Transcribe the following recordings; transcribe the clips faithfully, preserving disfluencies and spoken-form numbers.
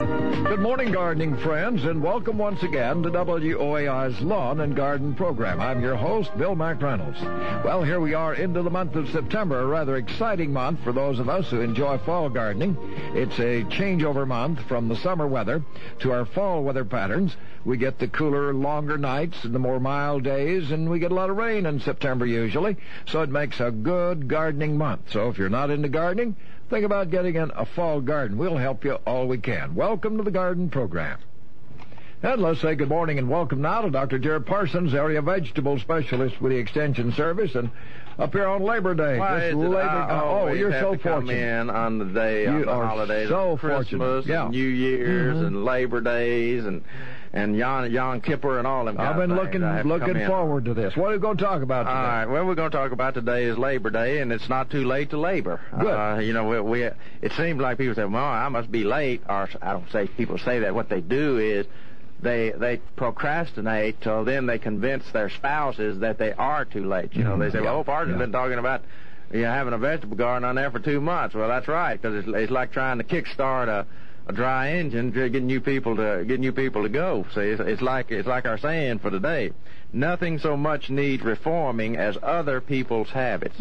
Good morning, gardening friends, and welcome once again to W O A I's Lawn and Garden program. I'm your host, Bill McReynolds. Well, here we are into the month of September, a rather exciting month for those of us who enjoy fall gardening. It's a changeover month from the summer weather to our fall weather patterns. We get the cooler, longer nights and the more mild days, and we get a lot of rain in September usually, so it makes a good gardening month. So if you're not into gardening, think about getting in a fall garden. We'll help you all we can. Welcome to the garden program. And let's say good morning and welcome now to Doctor Jared Parsons, area vegetable specialist with the Extension Service, and up here on Labor Day. Why is it Labor I Oh, you're have so to come fortunate. in on the day of You the are holidays, so Christmas, fortunate. Yeah. and New Year's, Mhm. and Labor Days, and and Yom, Yom Kippur, and all them kind I've been of looking things. I have to looking come in. forward to this. What are we going to talk about All today? right. Well, we're going to talk about today is Labor Day, and it's not too late to labor. Good. Uh, you know, we, we it seems like people say, "Well, I must be late," or I don't say people say that. What they do is they they procrastinate till then they convince their spouses that they are too late. You know, they say, Yeah. "Well, Parsons Yeah. been talking about you know, having a vegetable garden on there for two months." Well, that's right, because it's, it's like trying to kickstart a a dry engine, getting you people to getting you people to go. See, it's, it's like it's like our saying for today: nothing so much needs reforming as other people's habits.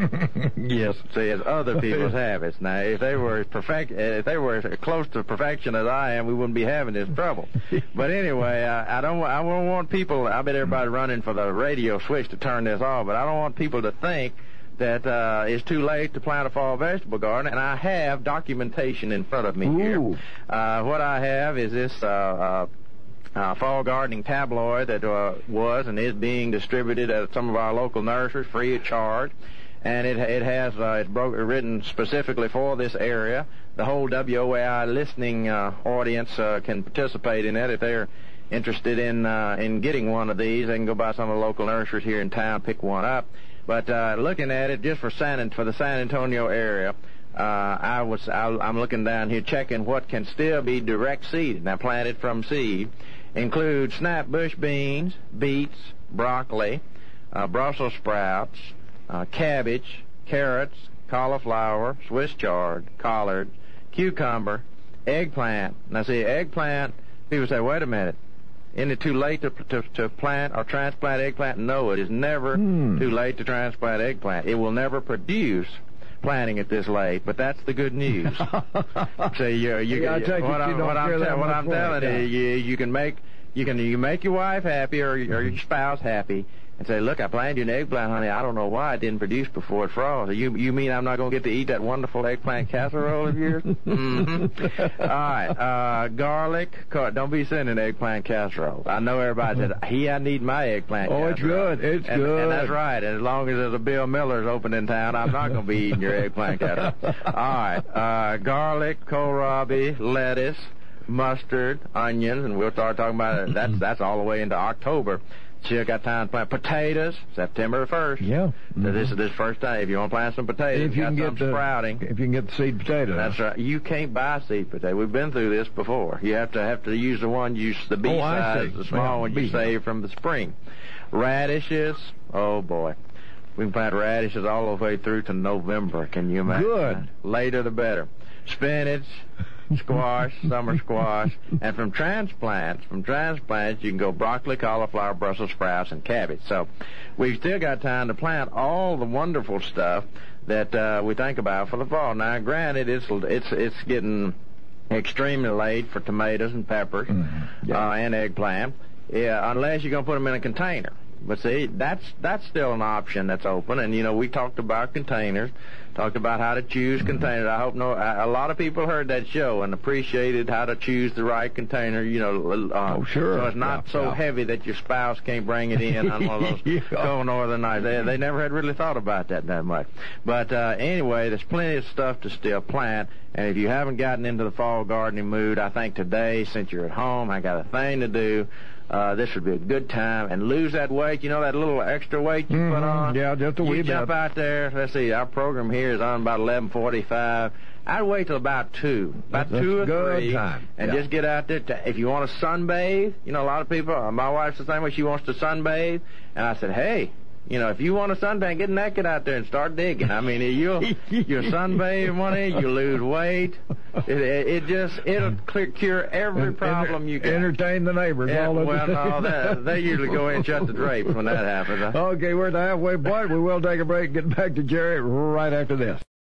Yes. See, as other people's habits. Now, if they were as perfect, if they were as close to perfection as I am, we wouldn't be having this trouble. But anyway, I, I don't, I don't want people. I bet everybody running for the radio switch to turn this off. But I don't want people to think that uh, it's too late to plant a fall vegetable garden, and I have documentation in front of me Ooh. here. Uh, what I have is this uh, uh, uh, fall gardening tabloid that uh, was and is being distributed at some of our local nurseries free of charge, and it it has uh, it's broke, written specifically for this area. The whole W O A I listening uh, audience uh, can participate in it if they're interested in uh, in getting one of these. They can go by some of the local nurseries here in town, pick one up. But uh, looking at it just for San for the San Antonio area, uh, I was I, I'm looking down here checking what can still be direct seeded. Now planted from seed include snap bush beans, beets, broccoli, uh, Brussels sprouts, uh, cabbage, carrots, cauliflower, Swiss chard, collard, cucumber, eggplant. Now see, eggplant. People say, wait a minute. Isn't it too late to, to to plant or transplant eggplant? No, it is never Hmm. too late to transplant eggplant. It will never produce planting it this late, but that's the good news. So you, you, Yeah, I you take it what, you I'm, don't what, I'm, care that what much I'm for it, telling yeah. you, you, you can make you can you make your wife happy or, or your spouse happy. And say, look, I planted you an eggplant, honey. I don't know why it didn't produce before it froze. You you mean I'm not going to get to eat that wonderful eggplant casserole of yours? Mm-hmm. All right. Uh, garlic. Don't be sending eggplant casserole. I know everybody said, he, I need my eggplant Oh, it's casserole. good. It's and, good. And that's right. And as long as there's a Bill Miller's open in town, I'm not going to be eating your eggplant casserole. All right. Uh, garlic, kohlrabi, lettuce, mustard, onions, and we'll start talking about it. That's, that's all the way into October. Still got time to plant potatoes, September first. Yeah. Mm-hmm. So this is this first day. If you want to plant some potatoes, If you got can get some the sprouting. if you can get the seed potato. That's right. You can't buy seed potato. We've been through this before. You have to have to use the one you the B Oh, I size, see. the small Yeah, one B. you save from the spring. Radishes. Oh boy, we can plant radishes all the way through to November. Can you imagine? Good. Later the better. Spinach. Squash, summer squash, and from transplants, from transplants, you can go broccoli, cauliflower, Brussels sprouts, and cabbage. So we've still got time to plant all the wonderful stuff that uh, we think about for the fall. Now, granted, it's it's it's getting extremely late for tomatoes and peppers Mm-hmm. Yeah. uh, and eggplant, yeah, unless you're going to put them in a container. But see, that's that's still an option that's open. And you know, we talked about containers, talked about how to choose containers. I hope no, a lot of people heard that show and appreciated how to choose the right container. You know, uh, Oh, sure. so it's not Yeah, so yeah. heavy that your spouse can't bring it in on one of those Yeah. cold northern nights. They they never had really thought about that that much. But uh, anyway, there's plenty of stuff to still plant. And if you haven't gotten into the fall gardening mood, I think today, since you're at home, I got a thing to do. Uh, this would be a good time. And lose that weight, you know, that little extra weight you Mhm. put on? Yeah, just a wee You bit. jump out there. Let's see, our program here is on about eleven forty-five. I'd wait till about two, about That's two a or good three, time. and Yeah. just get out there. To, if you want to sunbathe, you know, a lot of people, uh, my wife's the same way, she wants to sunbathe. And I said, hey, You know, if you want a suntan, get naked out there and start digging. I mean, you'll you'll sunbathe one day, you lose weight. It, it, it just it'll clear, cure every problem you got. Entertain the neighbors. Yeah, all well, no, that, they usually go in and shut the drapes when that happens. Okay, we're at the halfway point. We will take a break. Get back to Jerry right after this.